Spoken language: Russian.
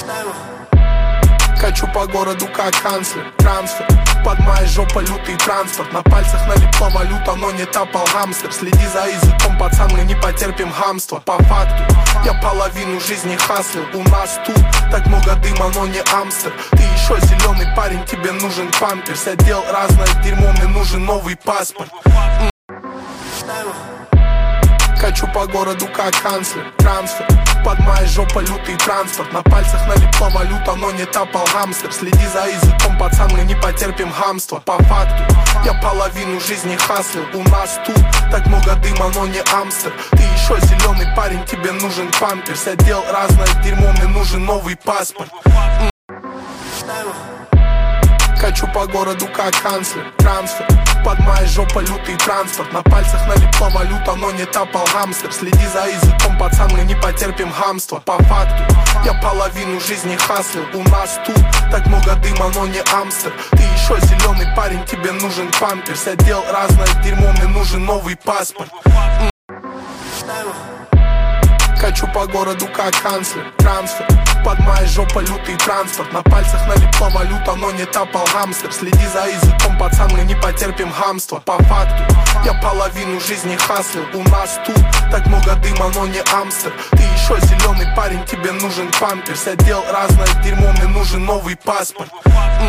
Качу по городу как канцлер. Трансфер, под моей жопой лютый транспорт. На пальцах налипла валюта, но не тапал гамстер. Следи за языком, пацан, мы не потерпим хамства. По факту, я половину жизни хаслил. У нас тут так много дыма, но не амстер. Ты еще зеленый парень, тебе нужен памперс. Я делал разное дерьмо, мне нужен новый паспорт. Качу по городу как канцлер. Трансфер, под моей жопой лютый транспорт. На пальцах налипла валюта, но не тапал гамстер. Следи за языком, пацан, мы не потерпим хамства. По факту, я половину жизни хаслил. У нас тут так много дыма, но не амстер. Ты еще зеленый парень, тебе нужен памперс. Я делал разное дерьмо, мне нужен новый паспорт. Качу по городу как канцлер. Трансфер, под моей жопой лютый транспорт. На пальцах налипла валюта, но не тапал гамстер. Следи за языком, пацан, мы не потерпим хамства. По факту, я половину жизни хаслил. У нас тут так много дыма, но не амстер. Ты еще зеленый парень, тебе нужен памперс. Я делал разное дерьмо, мне нужен новый паспорт. Качу по городу как канцлер. Трансфер, под моей жопой лютый транспорт. На пальцах налипла валюта, но не тапал гамстер. Следи за языком, пацан, мы не потерпим хамства. По факту, я половину жизни хаслил. У нас тут так много дыма, но не амстер. Ты еще зеленый парень, тебе нужен памперс. Я делал разное дерьмо, мне нужен новый паспорт.